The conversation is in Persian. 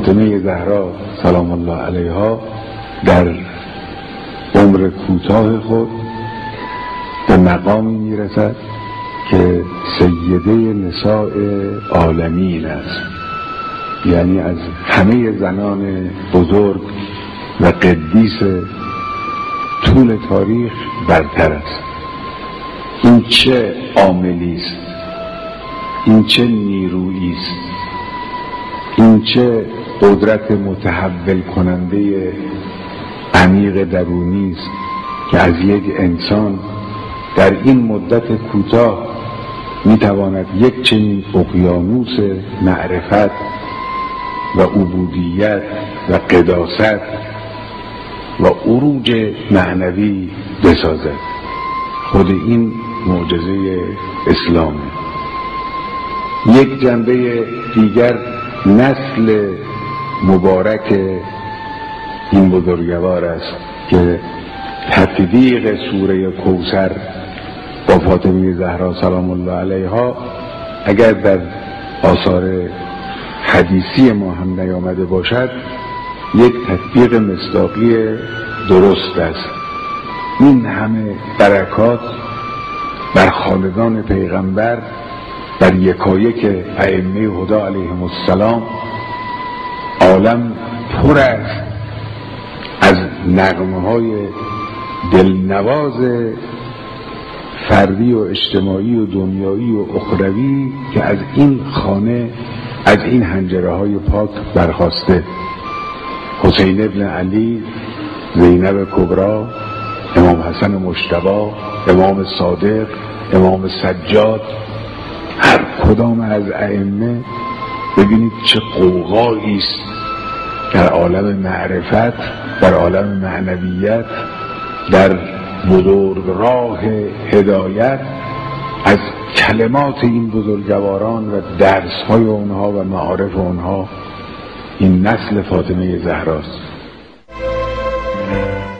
فاطمه زهرا سلام الله علیها در عمر کوتاه خود به مقامی میرسد که سیده نساء عالمین است، یعنی از همه زنان بزرگ و قدیس طول تاریخ برتر است. این چه عاملی است، این چه نیرویی است، این چه قدرت متحول کننده عمیق درونی است که از یک انسان در این مدت کوتاه میتواند یک چنین اقیانوس معرفت و عبودیت و قداست و عروج معنوی بسازد. خود این معجزه اسلامه. یک جنبه دیگر نسل مبارک این بزرگوار است که تطبیق سوره کوثر با فاطمه زهرا سلام الله علیها اگر در آثار حدیثی ما هم نیامده باشد یک تطبیق مصداقی درست است. این همه برکات بر خالدان پیغمبر، بر یکایک ائمه هدی علیهم السلام، عالم پر است از نغمه‌های دلنواز فردی و اجتماعی و دنیایی و اخروی که از این خانه، از این حنجره‌های پاک برخاسته. حسین ابن علی، زینب کبری، امام حسن مجتبی، امام صادق، امام سجاد، هر کدام از ائمه ببینید چه غوغایی است در عالم معرفت، در عالم معنویت، در بزرگ راه هدایت، از کلمات این بزرگواران و درس‌های اونها و معارف اونها. این نسل فاطمه زهراست.